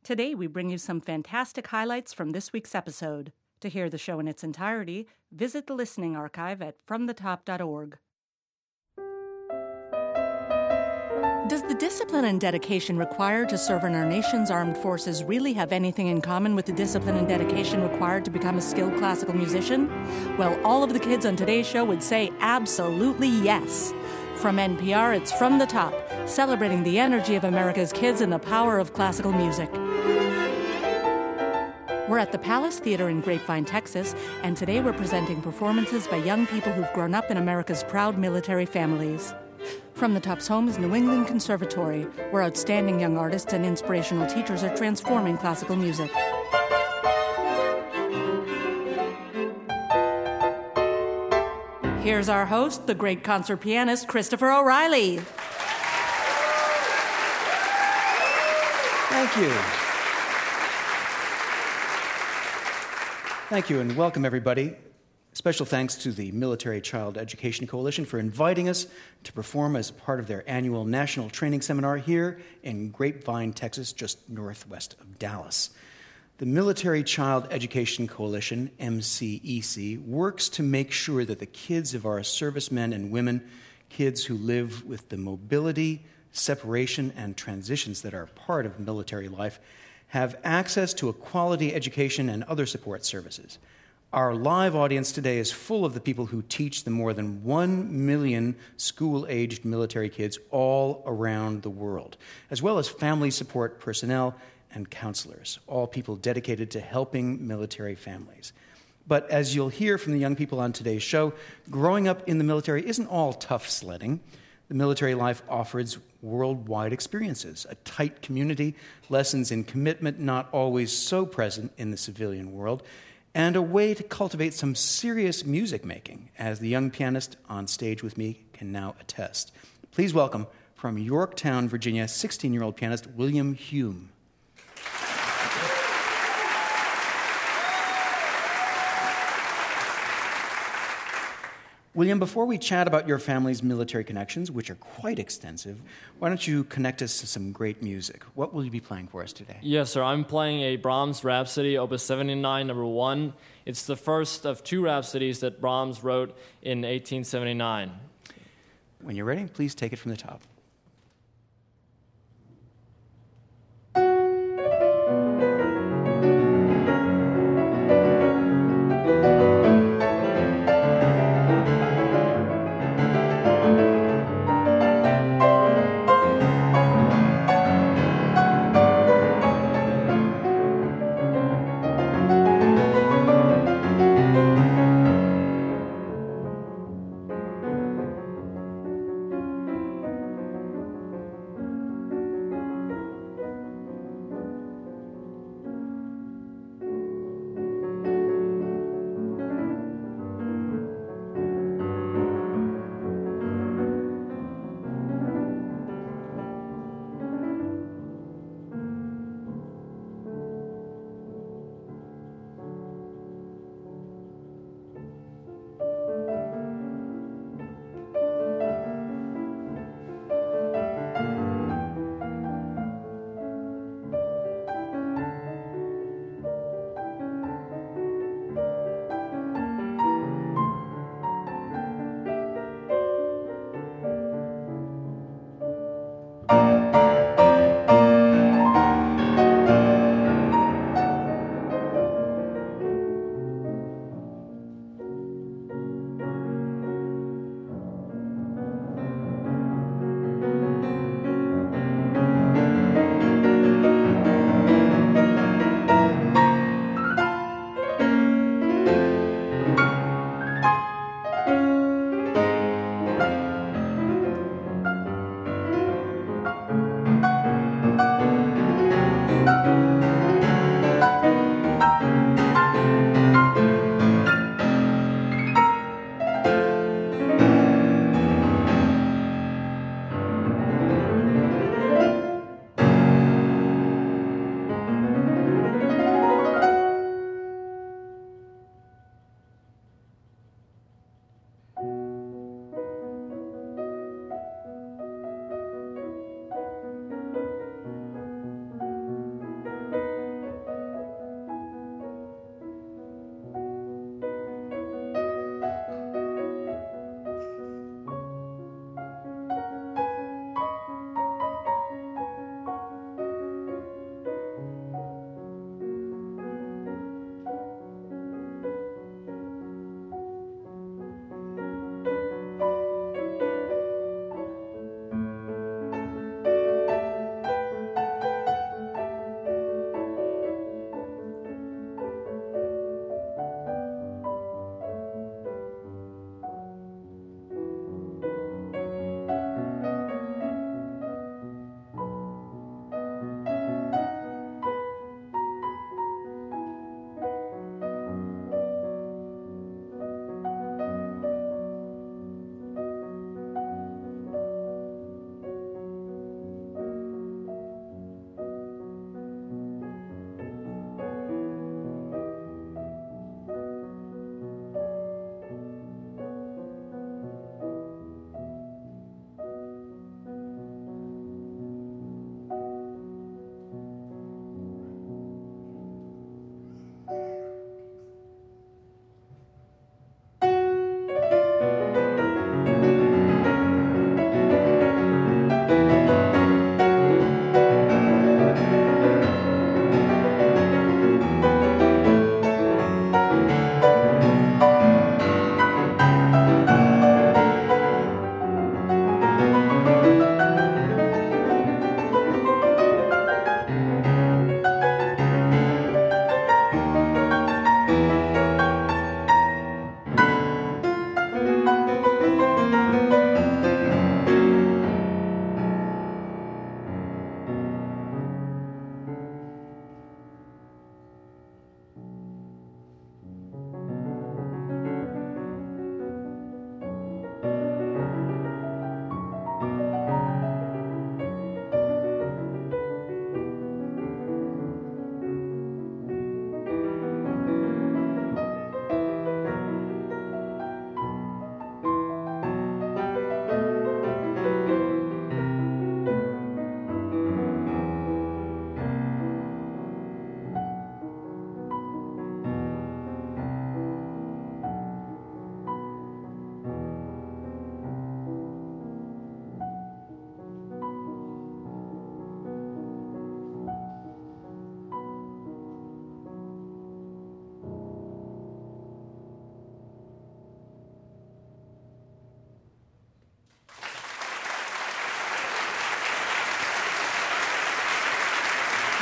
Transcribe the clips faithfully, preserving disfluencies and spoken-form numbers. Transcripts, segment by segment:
Today, we bring you some fantastic highlights from this week's episode. To hear the show in its entirety, visit the listening archive at from the top dot org. Does the discipline and dedication required to serve in our nation's armed forces really have anything in common with the discipline and dedication required to become a skilled classical musician? Well, all of the kids on today's show would say absolutely yes. From N P R, it's From the Top, celebrating the energy of America's kids and the power of classical music. We're at the Palace Theater in Grapevine, Texas, and today we're presenting performances by young people who've grown up in America's proud military families. From the Top's home is New England Conservatory, where outstanding young artists and inspirational teachers are transforming classical music. Here's our host, the great concert pianist, Christopher O'Reilly. Thank you. Thank you, and welcome, everybody. Special thanks to the Military Child Education Coalition for inviting us to perform as part of their annual National Training Seminar here in Grapevine, Texas, just northwest of Dallas. The Military Child Education Coalition, M C E C, works to make sure that the kids of our servicemen and women, kids who live with the mobility, separation, and transitions that are part of military life, have access to a quality education and other support services. Our live audience today is full of the people who teach the more than one million school-aged military kids all around the world, as well as family support personnel and counselors, all people dedicated to helping military families. But as you'll hear from the young people on today's show, growing up in the military isn't all tough sledding. The military life offers worldwide experiences, a tight community, lessons in commitment not always so present in the civilian world, and a way to cultivate some serious music making, as the young pianist on stage with me can now attest. Please welcome, from Yorktown, Virginia, sixteen-year-old pianist William Hume. William, before we chat about your family's military connections, which are quite extensive, why don't you connect us to some great music? What will you be playing for us today? Yes, sir. I'm playing a Brahms Rhapsody, Opus seventy-nine, number one. It's the first of two rhapsodies that Brahms wrote in eighteen seventy-nine. When you're ready, please take it from the top.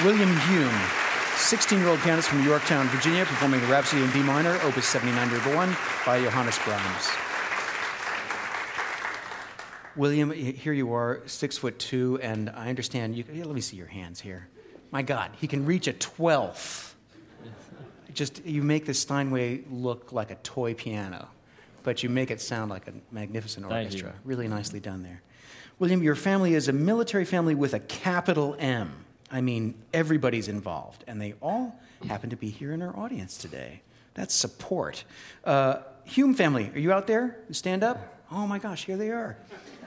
William Hume, sixteen-year-old pianist from Yorktown, Virginia, performing the Rhapsody in D minor, Opus seventy-nine, number one, by Johannes Brahms. William, here you are, six foot two, and I understand you. Let me see your hands here. My God, he can reach a twelfth. Just you make the Steinway look like a toy piano, but you make it sound like a magnificent orchestra. Really nicely done there. William, your family is a military family with a capital M. I mean, everybody's involved, and they all happen to be here in our audience today. That's support. Uh, Hume family, are you out there? Stand up. Oh my gosh, here they are.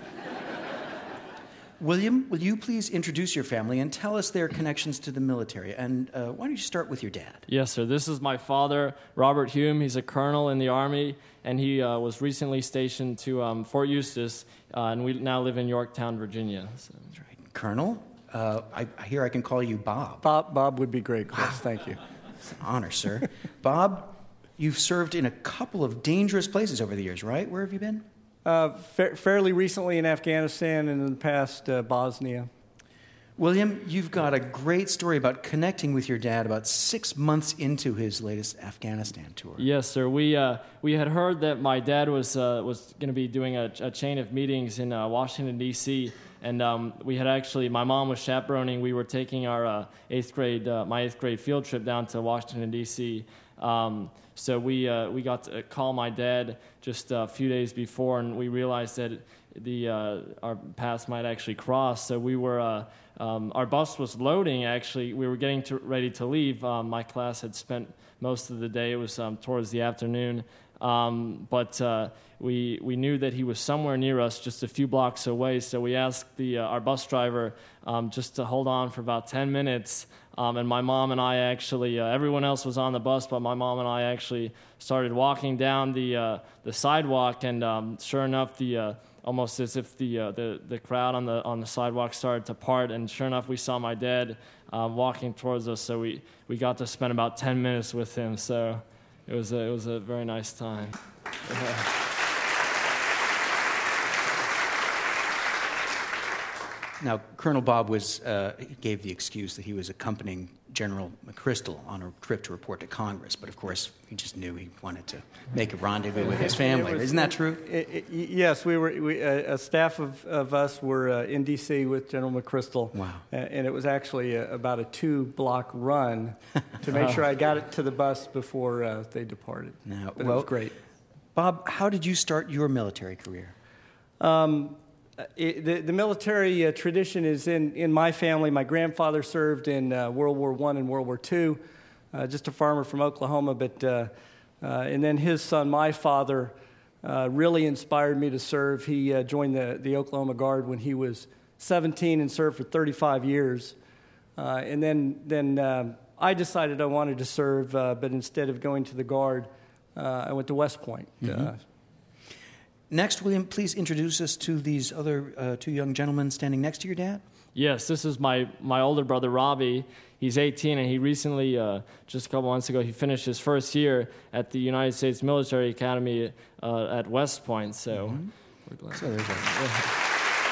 William, will you please introduce your family and tell us their connections to the military? And uh, why don't you start with your dad? Yes, sir. This is my father, Robert Hume. He's a colonel in the Army, and he uh, was recently stationed to um, Fort Eustis, uh, and we now live in Yorktown, Virginia. So. That's right. Colonel, uh, I, I hear I can call you Bob. Bob, Bob would be great, Chris. Thank you. It's an honor, sir. Bob, you've served in a couple of dangerous places over the years, right? Where have you been? Uh, fa- fairly recently in Afghanistan and in the past, uh, Bosnia. William, you've got a great story about connecting with your dad about six months into his latest Afghanistan tour. Yes, sir. We uh, we had heard that my dad was uh, was going to be doing a, a chain of meetings in uh, Washington, D C, and um, we had actually, my mom was chaperoning. We were taking our uh, eighth grade, uh, my eighth grade field trip down to Washington, D C, Um, so we uh, we got to call my dad just a few days before, and we realized that the uh, our paths might actually cross. So we were uh, um, our bus was loading. Actually, we were getting to, ready to leave. Um, my class had spent most of the day. It was um, towards the afternoon, um, but uh, we we knew that he was somewhere near us, just a few blocks away. So we asked the uh, our bus driver um, just to hold on for about ten minutes. Um, and my mom and I actually, uh, everyone else was on the bus, but my mom and I actually started walking down the uh, the sidewalk, and um, sure enough, the uh, almost as if the uh, the the crowd on the on the sidewalk started to part, and sure enough, we saw my dad um, walking towards us. So we, we got to spend about ten minutes with him. So it was a, it was a very nice time. Now, Colonel Bob was uh, gave the excuse that he was accompanying General McChrystal on a trip to report to Congress, but of course, he just knew he wanted to make a rendezvous with his family. Was, Isn't that true? It, it, yes, we were. We, uh, a staff of, of us were uh, in D C with General McChrystal. Wow! Uh, and it was actually a, about a two-block run to make sure I got it to the bus before uh, they departed. Now, but well, it was great. Bob, how did you start your military career? Um, It, the, the military uh, tradition is in, in my family. My grandfather served in uh, World War One and World War Two, uh, just a farmer from Oklahoma. But uh, uh, and then his son, my father, uh, really inspired me to serve. He uh, joined the, the Oklahoma Guard when he was seventeen and served for thirty-five years. Uh, and then then uh, I decided I wanted to serve, uh, but instead of going to the Guard, uh, I went to West Point. Mm-hmm. Uh, Next, William, please introduce us to these other uh, two young gentlemen standing next to your dad. Yes, this is my, my older brother, Robbie. He's eighteen, and he recently, uh, just a couple months ago, he finished his first year at the United States Military Academy uh, at West Point. So, mm-hmm. we're glad. So there's a...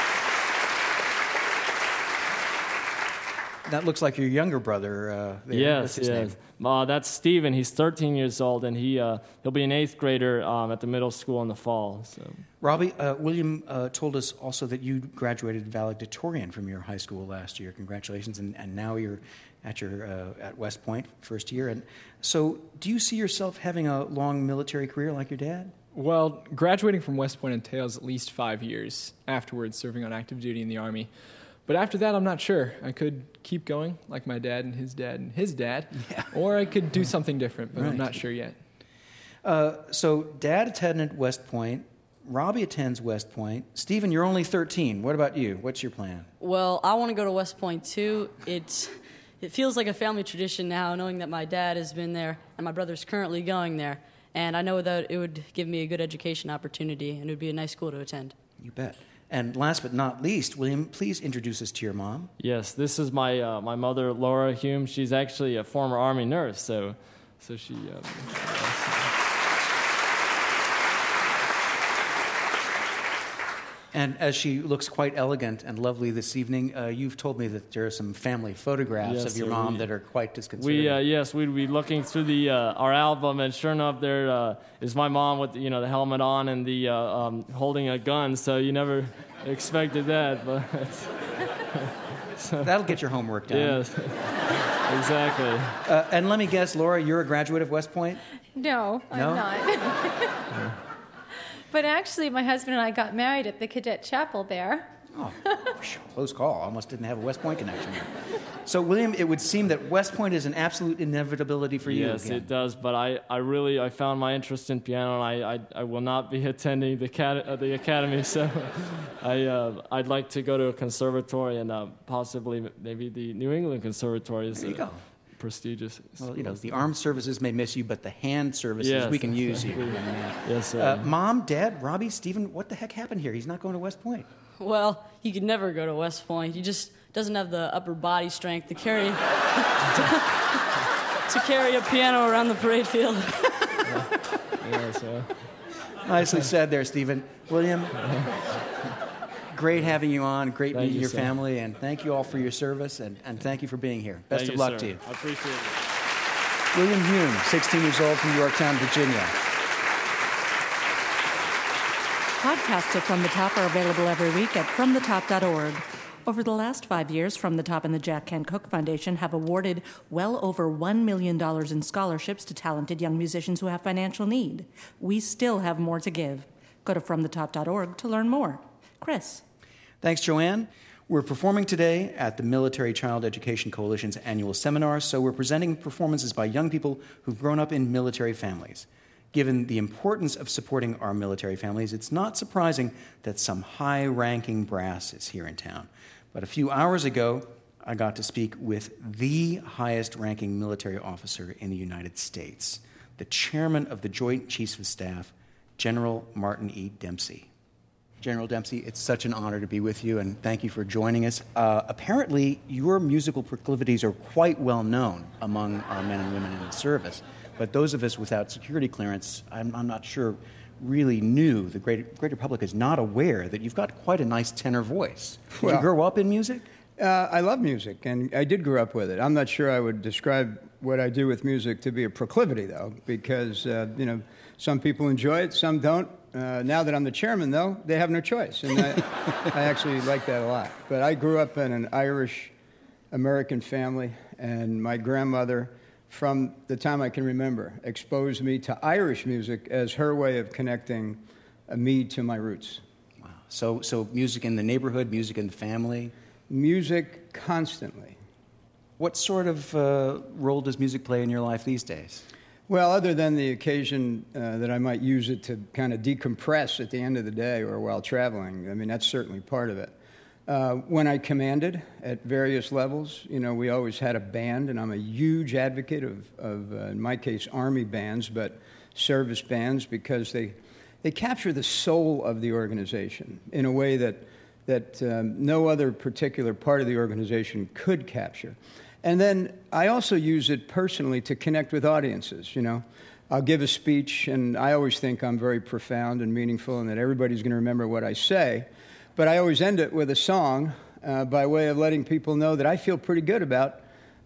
That looks like your younger brother. Uh, there. Yes, What's his yes. name? Uh, that's Steven. He's thirteen years old, and he uh, he'll be an eighth grader um, at the middle school in the fall. So, Robbie, uh, William uh, told us also that you graduated valedictorian from your high school last year. Congratulations, and, and now you're at your uh, at West Point, first year. And so, do you see yourself having a long military career like your dad? Well, graduating from West Point entails at least five years afterwards serving on active duty in the Army. But after that, I'm not sure. I could keep going like my dad and his dad and his dad, yeah. or I could do something different, but right. I'm not sure yet. Uh, so Dad attended West Point. Robbie attends West Point. Stephen, you're only thirteen. What about you? What's your plan? Well, I want to go to West Point, too. It's, it feels like a family tradition now, knowing that my dad has been there and my brother's currently going there. And I know that it would give me a good education opportunity, and it would be a nice school to attend. You bet. And last but not least, William, please introduce us to your mom. Yes, this is my uh, my mother, Laura Hume. She's actually a former Army nurse, so so she. Uh, And as she looks quite elegant and lovely this evening, uh, you've told me that there are some family photographs Yes, of your sir. mom We- that are quite disconcerting. We uh, yes, we'd be looking through the uh, our album, and sure enough, there uh, is my mom with you know the helmet on and the uh, um, holding a gun. So you never expected that, but so, that'll get your homework done. Yes, exactly. Uh, and let me guess, Laura, you're a graduate of West Point? No, No? I'm not. But actually, my husband and I got married at the Cadet Chapel there. Oh, close call. Almost didn't have a West Point connection. So, William, it would seem that West Point is an absolute inevitability for you. Yes, again. it does. But I, I really I found my interest in piano, and I, I, I will not be attending the cat, uh, the academy. So, I uh, I'd like to go to a conservatory, and uh, possibly maybe the New England Conservatory is There you uh, go. prestigious. Well, you know, the armed services may miss you, but the hand services, Yes. we can use you. Yes, sir. Uh, Mom, Dad, Robbie, Stephen, what the heck happened here? He's not going to West Point. Well, he could never go to West Point. He just doesn't have the upper body strength to carry to carry a piano around the parade field. Yeah, so. Nicely said there, Stephen. William, great having you on. Great Thank meeting you, your sir. family, and thank you all for your service, and, and thank you for being here. Best Thank of you, luck sir. to you. I appreciate it. William Hume, sixteen years old from Yorktown, Virginia. Podcasts of From the Top are available every week at from the top dot org. Over the last five years, From the Top and the Jack Kent Cooke Foundation have awarded well over one million dollars in scholarships to talented young musicians who have financial need. We still have more to give. Go to from the top dot org to learn more. Chris. Thanks, Joanne. We're performing today at the Military Child Education Coalition's annual seminar, so we're presenting performances by young people who've grown up in military families. Given the importance of supporting our military families, it's not surprising that some high-ranking brass is here in town. But a few hours ago, I got to speak with the highest-ranking military officer in the United States, the chairman of the Joint Chiefs of Staff, General Martin E. Dempsey. General Dempsey, it's such an honor to be with you, and thank you for joining us. Uh, apparently, your musical proclivities are quite well known among our men and women in the service. But those of us without security clearance, I'm, I'm not sure, really knew, the greater, greater public is not aware that you've got quite a nice tenor voice. Did Well, you grow up in music? Uh, I love music, and I did grow up with it. I'm not sure I would describe what I do with music to be a proclivity, though, because, uh, you know, some people enjoy it, some don't. Uh, now that I'm the chairman, though, they have no choice, and I, I actually like that a lot. But I grew up in an Irish-American family, and my grandmother, from the time I can remember, exposed me to Irish music as her way of connecting uh, me to my roots. Wow. So, so music in the neighborhood, music in the family. Music constantly. What sort of uh, role does music play in your life these days? Well, other than the occasion uh, that I might use it to kind of decompress at the end of the day or while traveling, I mean, that's certainly part of it. Uh, when I commanded at various levels, you know, we always had a band, and I'm a huge advocate of, of uh, in my case, Army bands, but service bands, because they they capture the soul of the organization in a way that that um, no other particular part of the organization could capture. And then I also use it personally to connect with audiences, you know. I'll give a speech, and I always think I'm very profound and meaningful and that everybody's going to remember what I say. But I always end it with a song uh, by way of letting people know that I feel pretty good about,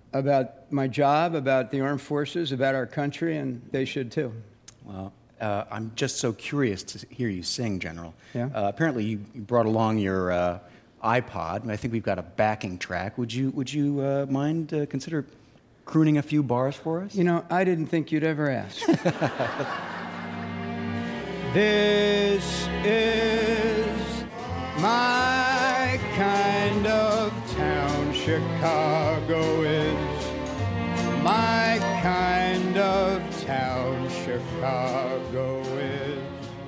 about my job, about the armed forces, about our country, and they should too. Well, uh, I'm just so curious to hear you sing, General. Yeah? Uh, apparently, you you brought along your uh, iPod, and I think we've got a backing track. Would you would you uh, mind uh, consider crooning a few bars for us? You know, I didn't think you'd ever ask. This is my kind of town. Chicago is my kind of town. Chicago is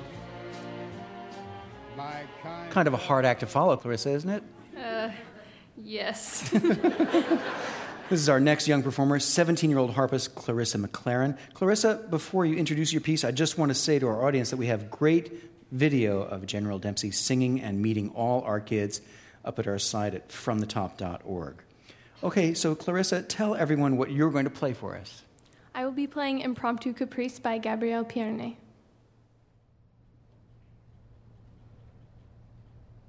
my kind. Kind of a hard act to follow, Clarissa, isn't it? Uh, yes. This is our next young performer, seventeen-year-old harpist Clarissa McLaren. Clarissa, before you introduce your piece, I just want to say to our audience that we have great video of General Dempsey singing and meeting all our kids up at our site at from the top dot org. Okay, so Clarissa, tell everyone what you're going to play for us. I will be playing Impromptu Caprice by Gabriel Pierné.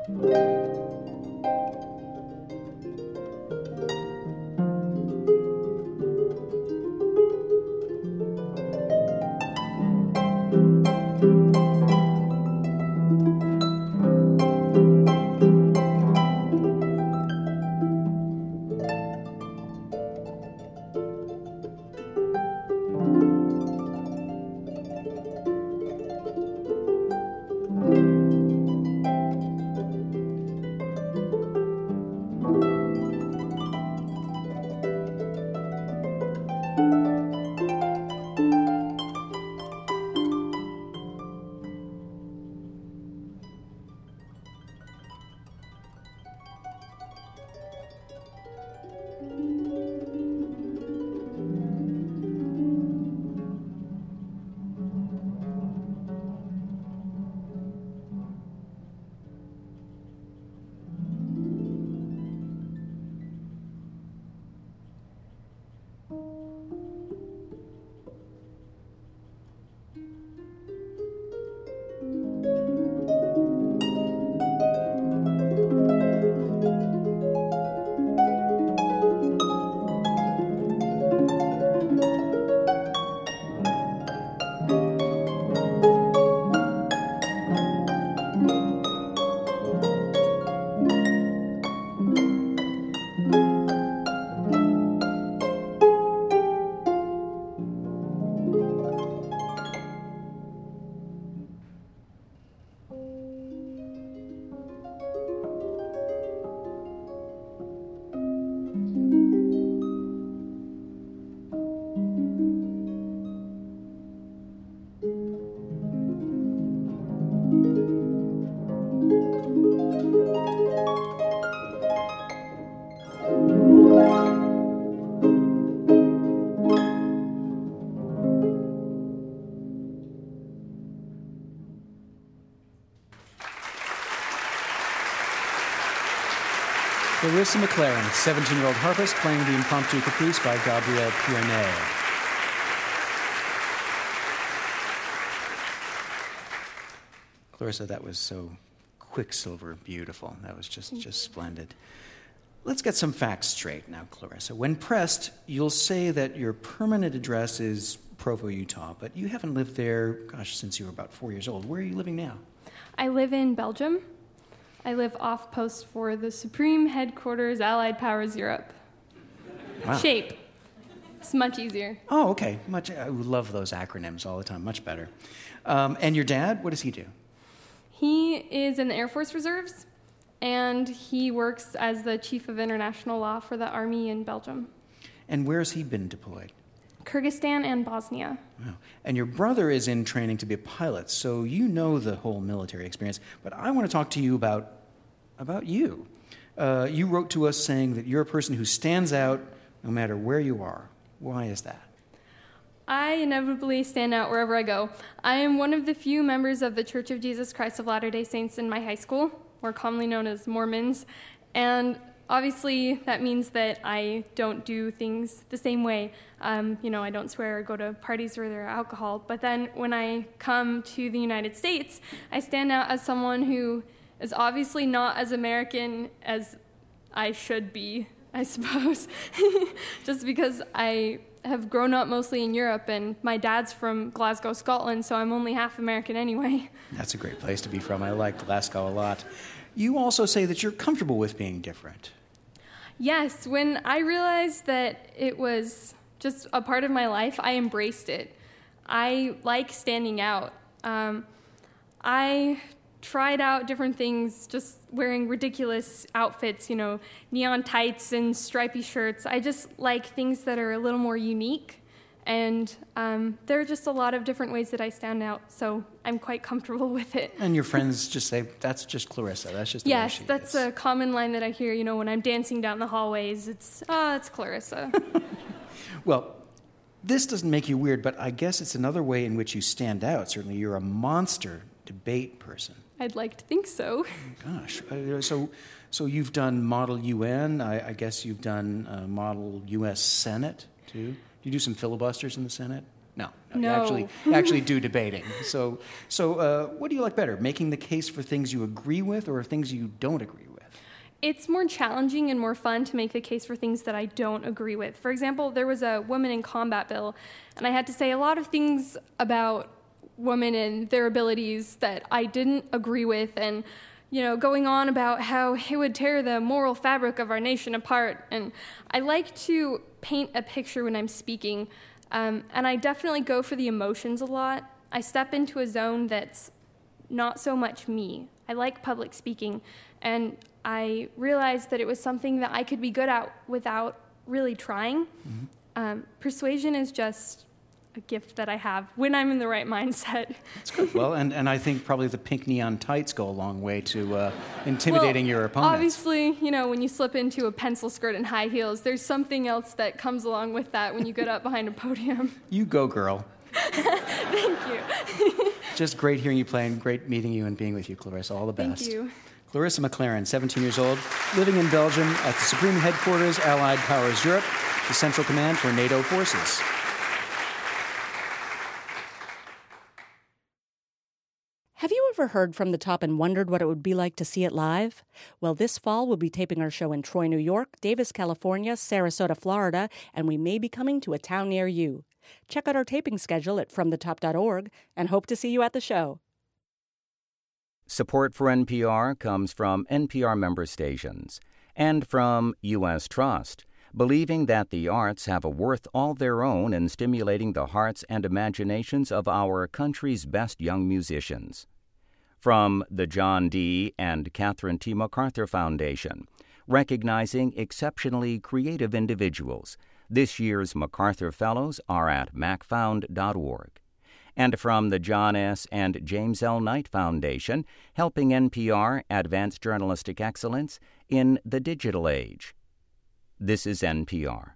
Clarissa McLaren, seventeen-year-old harpist, playing the Impromptu Caprice by Gabriel Piernet. Clarissa, that was so Quicksilver beautiful. That was just, just splendid. Let's get some facts straight now, Clarissa. When pressed, you'll say that your permanent address is Provo, Utah, but you haven't lived there, gosh, since you were about four years old. Where are you living now? I live in Belgium. I live off post for the Supreme Headquarters Allied Powers Europe. Wow. SHAPE. It's much easier. Oh, okay. Much. I love those acronyms all the time. Much better. Um, and your dad, what does he do? He is in the Air Force Reserves, and he works as the Chief of International Law for the Army in Belgium. And where has he been deployed? Kyrgyzstan and Bosnia. Wow. And your brother is in training to be a pilot, so you know the whole military experience. But I want to talk to you about, about you. Uh, you wrote to us saying that you're a person who stands out no matter where you are. Why is that? I inevitably stand out wherever I go. I am one of the few members of the Church of Jesus Christ of Latter-day Saints in my high school, more commonly known as Mormons, and obviously that means that I don't do things the same way. Um, you know, I don't swear or go to parties where there are alcohol, but then when I come to the United States, I stand out as someone who is obviously not as American as I should be, I suppose, just because I have grown up mostly in Europe, and my dad's from Glasgow, Scotland, so I'm only half American anyway. That's a great place to be from. I like Glasgow a lot. You also say that you're comfortable with being different. Yes, when I realized that it was just a part of my life, I embraced it. I like standing out. Um, I tried out different things, just wearing ridiculous outfits, you know, neon tights and stripy shirts. I just like things that are a little more unique, and um, there are just a lot of different ways that I stand out, so I'm quite comfortable with it. And your friends just say, that's just Clarissa, that's just the yes, way she that's is. a common line that I hear, you know, when I'm dancing down the hallways. It's, ah, oh, it's Clarissa. Well, this doesn't make you weird, but I guess it's another way in which you stand out. Certainly, you're a monster debate person. I'd like to think so. Gosh, uh, so so you've done Model U N. I, I guess you've done uh, Model U S Senate too. Do you do some filibusters in the Senate? No, you No. actually actually do debating. So, so uh, what do you like better, making the case for things you agree with or things you don't agree with? It's more challenging and more fun to make the case for things that I don't agree with. For example, there was a women in combat bill, and I had to say a lot of things about women and their abilities that I didn't agree with, and you know, going on about how it would tear the moral fabric of our nation apart. And I like to paint a picture when I'm speaking, um, and I definitely go for the emotions a lot. I step into a zone that's not so much me. I like public speaking, and I realized that it was something that I could be good at without really trying. Mm-hmm. Um, persuasion is just a gift that I have when I'm in the right mindset. That's good. Well, and, and I think probably the pink neon tights go a long way to uh, intimidating well, your opponents. Obviously, you know, when you slip into a pencil skirt and high heels, there's something else that comes along with that when you get up behind a podium. You go, girl. Thank you. Just great hearing you play and great meeting you and being with you, Clarissa. All the best. Thank you. Clarissa McLaren, seventeen years old, living in Belgium at the Supreme Headquarters, Allied Powers Europe, the Central Command for NATO forces. Have you ever heard From the Top and wondered what it would be like to see it live? Well, this fall we'll be taping our show in Troy, New York, Davis, California, Sarasota, Florida, and we may be coming to a town near you. Check out our taping schedule at from the top dot org and hope to see you at the show. Support for N P R comes from N P R member stations and from U S Trust, believing that the arts have a worth all their own in stimulating the hearts and imaginations of our country's best young musicians. From the John D. and Catherine T. MacArthur Foundation, recognizing exceptionally creative individuals. This year's MacArthur Fellows are at mac found dot org. And from the John S. and James L. Knight Foundation, helping N P R advance journalistic excellence in the digital age. This is N P R.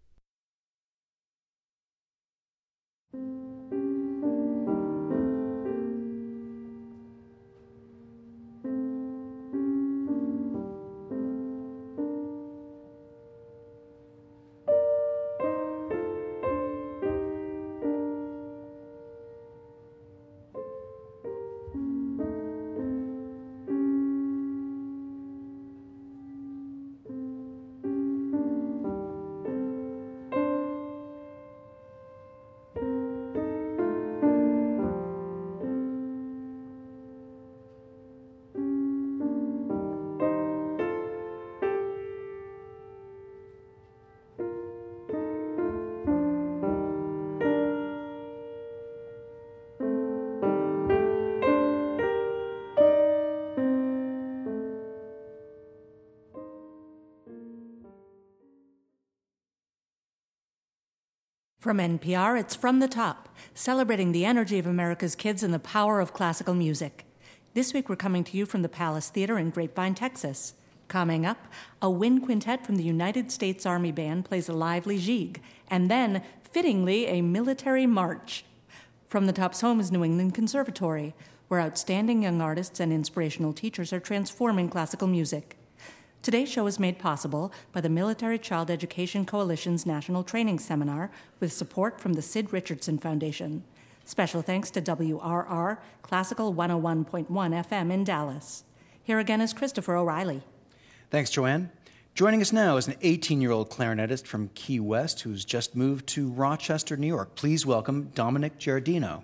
From N P R, it's From the Top, celebrating the energy of America's kids and the power of classical music. This week we're coming to you from the Palace Theater in Grapevine, Texas. Coming up, a wind quintet from the United States Army Band plays a lively gigue, and then, fittingly, a military march. From the Top's home is New England Conservatory, where outstanding young artists and inspirational teachers are transforming classical music. Today's show is made possible by the Military Child Education Coalition's National Training Seminar with support from the Sid Richardson Foundation. Special thanks to W R R Classical one oh one point one F M in Dallas. Here again is Christopher O'Reilly. Thanks, Joanne. Joining us now is an eighteen-year-old clarinetist from Key West who's just moved to Rochester, New York. Please welcome Dominic Giardino.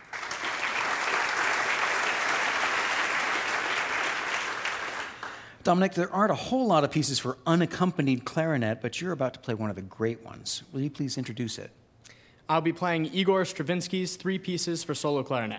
Dominic, there aren't a whole lot of pieces for unaccompanied clarinet, but you're about to play one of the great ones. Will you please introduce it? I'll be playing Igor Stravinsky's Three Pieces for Solo Clarinet.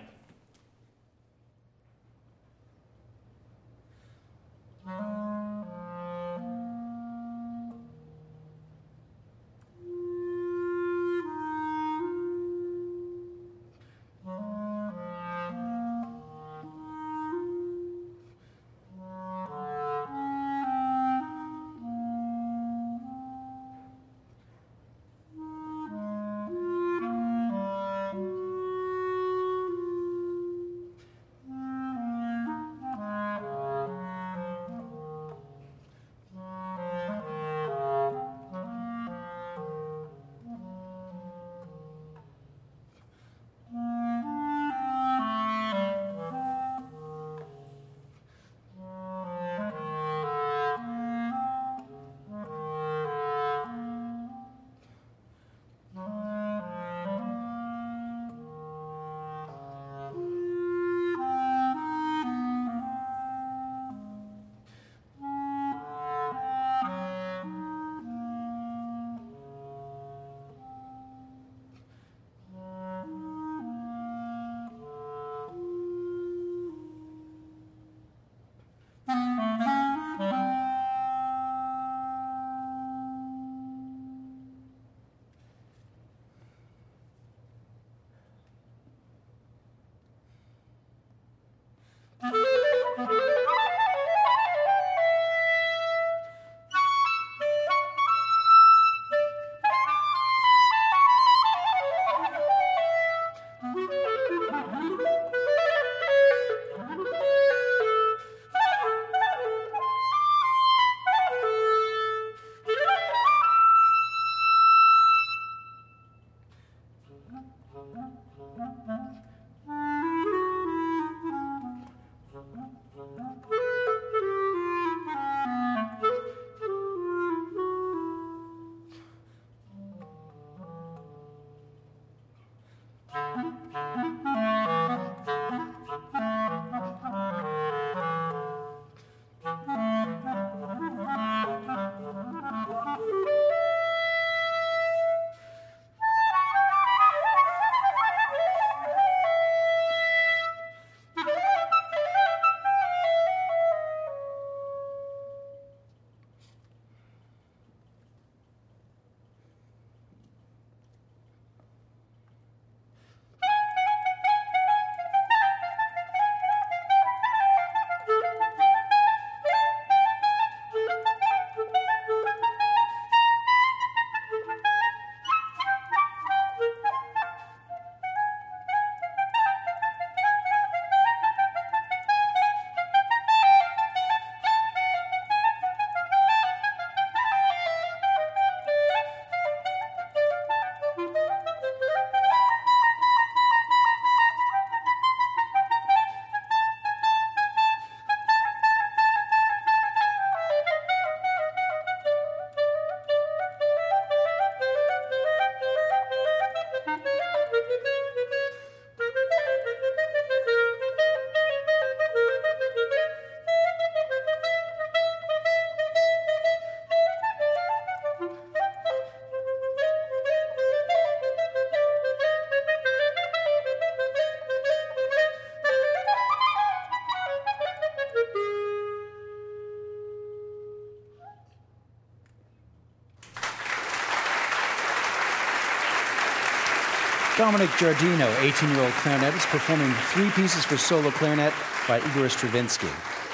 Dominic Giardino, eighteen-year-old clarinetist, performing three pieces for solo clarinet by Igor Stravinsky.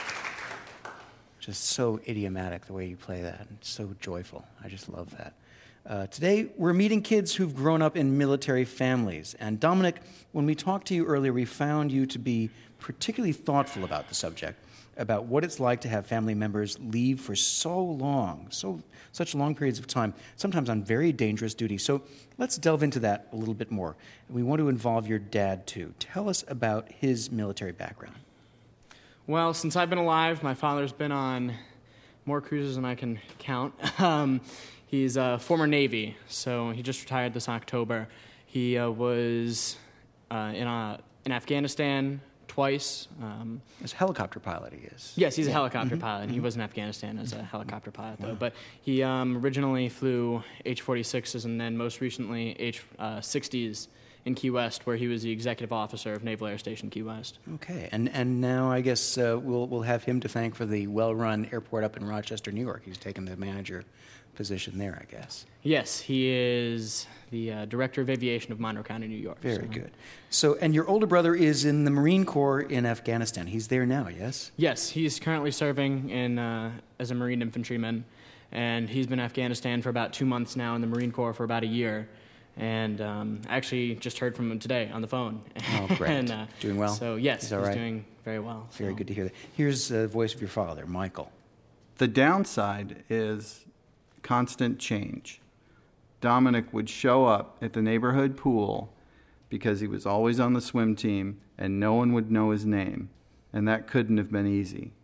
Just so idiomatic the way you play that, and so joyful. I just love that. Uh, today, we're meeting kids who've grown up in military families. And Dominic, when we talked to you earlier, we found you to be particularly thoughtful about the subject, about what it's like to have family members leave for so long, so such long periods of time, sometimes on very dangerous duty. So let's delve into that a little bit more. We want to involve your dad, too. Tell us about his military background. Well, since I've been alive, my father's been on more cruises than I can count. Um, he's a former Navy, so he just retired this October. He uh, was uh, in, uh, in Afghanistan twice. Um, as a helicopter pilot, he is. Yes, he's yeah. a helicopter mm-hmm. pilot. Mm-hmm. He was in Afghanistan as a helicopter pilot, though. Wow. But he um, originally flew H forty-sixes and then most recently H sixties in Key West, where he was the executive officer of Naval Air Station Key West. Okay, and and now I guess uh, we'll we'll have him to thank for the well-run airport up in Rochester, New York. He's taken the manager position there, I guess. Yes, he is the uh, director of aviation of Monroe County, New York. Very so. good. So, and your older brother is in the Marine Corps in Afghanistan. He's there now, yes? Yes, he's currently serving in uh, as a Marine infantryman, and he's been in Afghanistan for about two months now, in the Marine Corps for about a year. And um, actually just heard from him today on the phone. Oh, great. and, uh, doing well? So, yes, he's, he's all right? doing very well. Very so. good to hear that. Here's the voice of your father, Michael. The downside is constant change. Dominic would show up at the neighborhood pool because he was always on the swim team and no one would know his name. And that couldn't have been easy.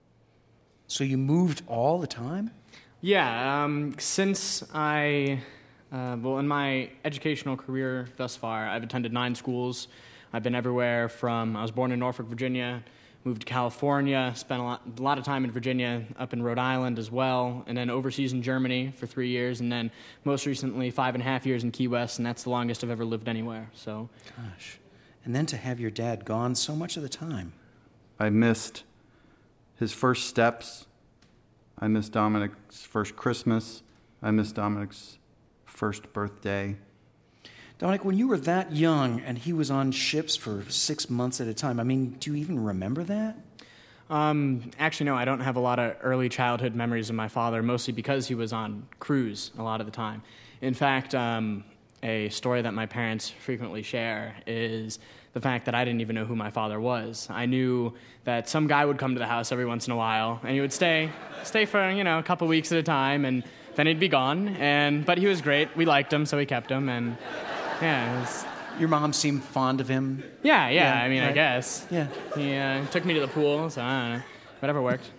So you moved all the time? Yeah, um, since I... Uh, well, in my educational career thus far, I've attended nine schools. I've been everywhere from, I was born in Norfolk, Virginia, moved to California, spent a lot, a lot of time in Virginia, up in Rhode Island as well, and then overseas in Germany for three years, and then most recently five and a half years in Key West, and that's the longest I've ever lived anywhere. So, gosh. And then to have your dad gone so much of the time. I missed his first steps. I missed Dominic's first Christmas. I missed Dominic's first birthday. Dominic, when you were that young and he was on ships for six months at a time, I mean, do you even remember that? Um, actually, no, I don't have a lot of early childhood memories of my father, mostly because he was on cruise a lot of the time. In fact, um, a story that my parents frequently share is the fact that I didn't even know who my father was. I knew that some guy would come to the house every once in a while, and he would stay, stay for, you know, a couple weeks at a time, and then he'd be gone. And but he was great. We liked him, so we kept him, and yeah, it was, Your mom seemed fond of him? Yeah, yeah, Yeah, I mean, I right. guess. Yeah. He uh, took me to the pool, so I don't know. Whatever worked.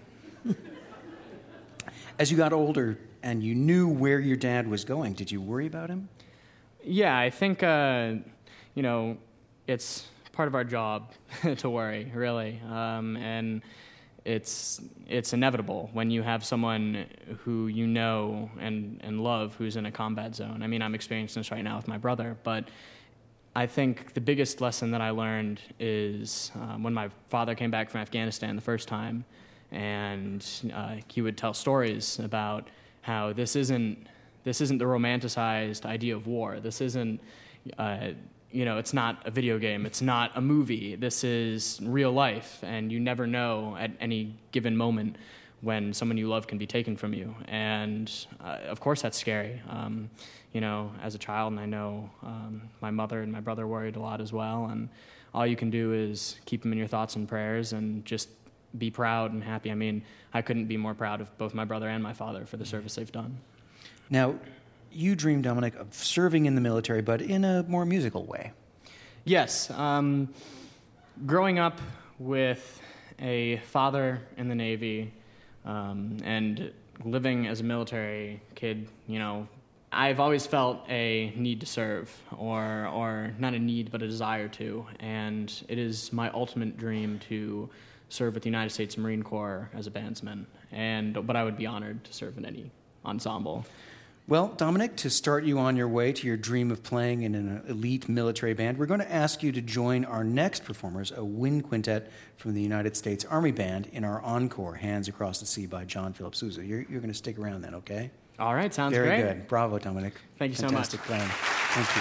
As you got older and you knew where your dad was going, did you worry about him? Yeah, I think, uh, you know, it's part of our job to worry, really. Um, and it's it's inevitable when you have someone who you know and, and love who's in a combat zone. I mean, I'm experiencing this right now with my brother, but I think the biggest lesson that I learned is um, when my father came back from Afghanistan the first time, and uh, he would tell stories about how this isn't this isn't the romanticized idea of war. This isn't, uh, you know, it's not a video game. It's not a movie. This is real life, and you never know at any given moment when someone you love can be taken from you. And uh, of course, that's scary. Um, you know, as a child, and I know um, my mother and my brother worried a lot as well. And all you can do is keep them in your thoughts and prayers, and just be proud and happy. I mean, I couldn't be more proud of both my brother and my father for the service they've done. Now, you dream, Dominic, of serving in the military, but in a more musical way. Yes. Um, growing up with a father in the Navy um, and living as a military kid, you know, I've always felt a need to serve, or or not a need, but a desire to. And it is my ultimate dream to serve with the United States Marine Corps as a bandsman. And but I would be honored to serve in any ensemble. Well, Dominic, to start you on your way to your dream of playing in an elite military band, we're going to ask you to join our next performers, a wind quintet from the United States Army Band, in our encore, Hands Across the Sea by John Philip Sousa. You're, you're going to stick around then, okay? All right, sounds Very great. Very good. Bravo, Dominic. Thank you so much. Fantastic playing. Thank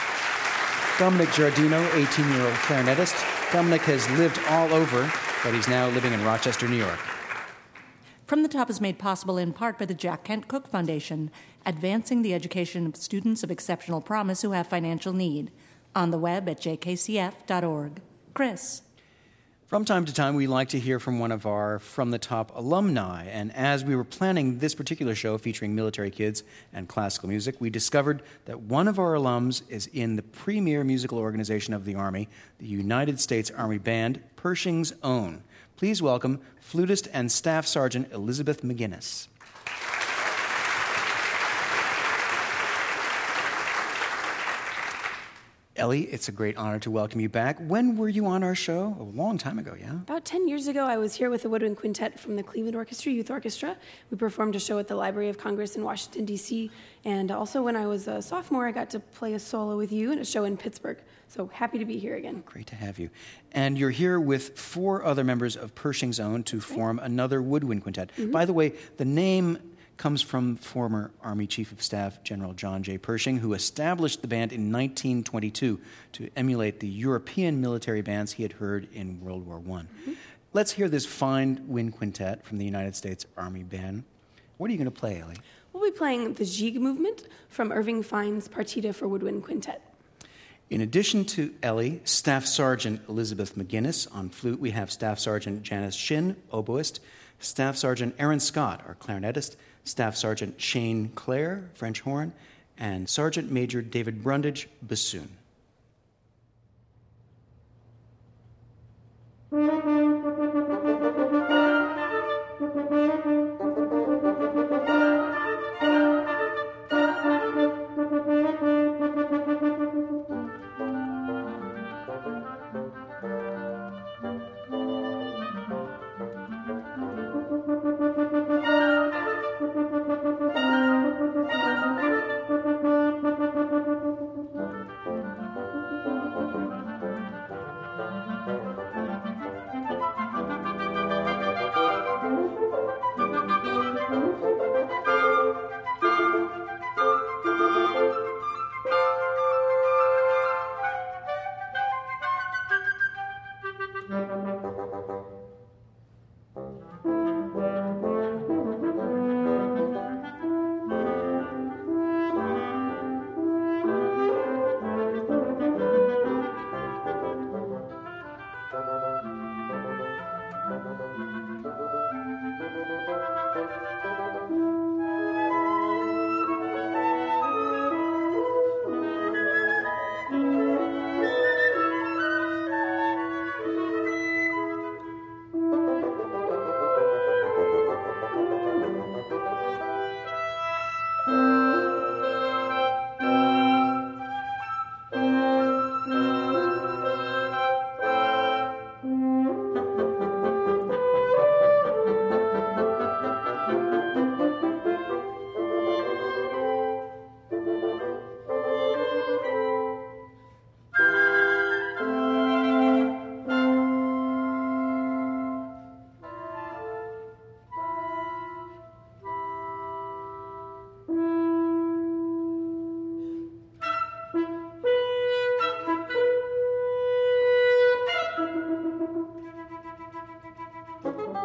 you. Dominic Giardino, eighteen-year-old clarinetist. Dominic has lived all over, but he's now living in Rochester, New York. From the Top is made possible in part by the Jack Kent Cook Foundation, advancing the education of students of exceptional promise who have financial need. On the web at j k c f dot org. Chris. From time to time, we like to hear from one of our From the Top alumni. And as we were planning this particular show featuring military kids and classical music, we discovered that one of our alums is in the premier musical organization of the Army, the United States Army Band, Pershing's Own. Please welcome flutist and Staff Sergeant Elizabeth McGinnis. Ellie, it's a great honor to welcome you back. When were you on our show? A long time ago, yeah? About ten years ago, I was here with the Woodwind Quintet from the Cleveland Orchestra, Youth Orchestra. We performed a show at the Library of Congress in Washington, D C, and also when I was a sophomore, I got to play a solo with you in a show in Pittsburgh. So happy to be here again. Great to have you. And you're here with four other members of Pershing's Own to That's form right. another Woodwind Quintet. Mm-hmm. By the way, the name comes from former Army Chief of Staff General John J. Pershing, who established the band in nineteen twenty-two to emulate the European military bands he had heard in World War One. Mm-hmm. Let's hear this fine wind quintet from the United States Army Band. What are you going to play, Ellie? We'll be playing the Gigue movement from Irving Fine's Partita for Woodwind Quintet. In addition to Ellie, Staff Sergeant Elizabeth McGinnis on flute, we have Staff Sergeant Janice Shin, oboist, Staff Sergeant Aaron Scott, our clarinetist, Staff Sergeant Shane Clare, French horn, and Sergeant Major David Brundage, bassoon.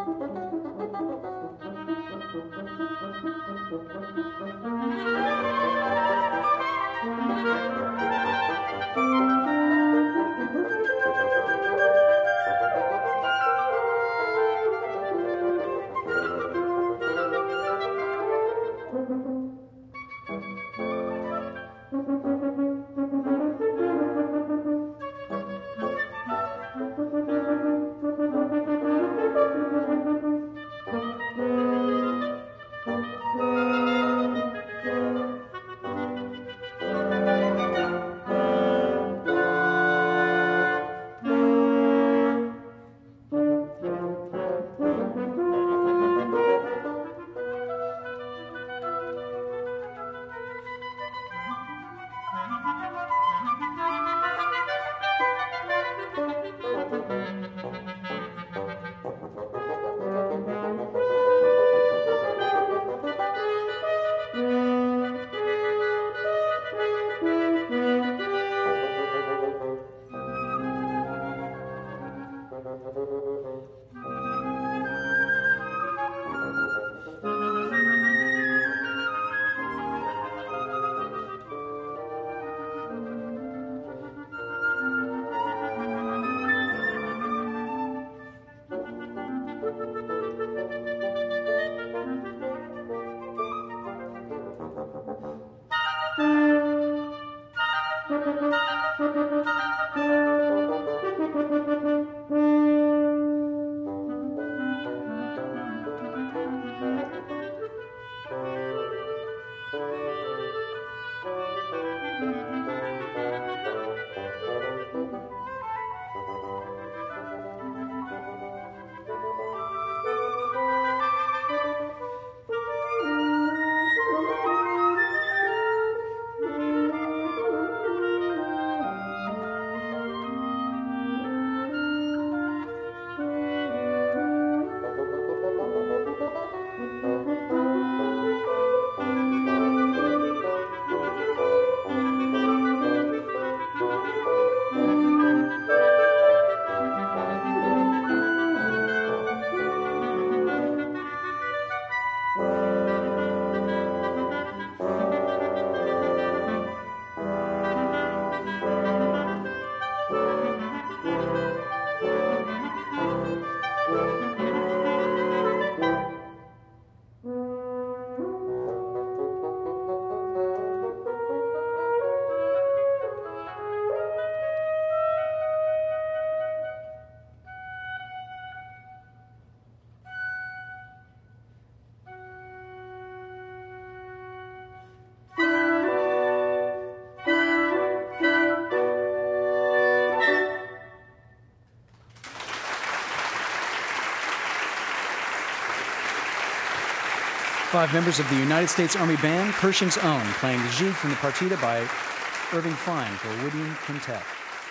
Five members of the United States Army Band, Pershing's Own, playing the Gigue from the Partita by Irving Fine for Woodwind Quintet.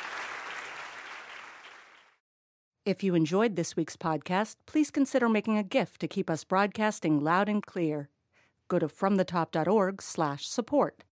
If you enjoyed this week's podcast, please consider making a gift to keep us broadcasting loud and clear. Go to fromthetop.org slash support.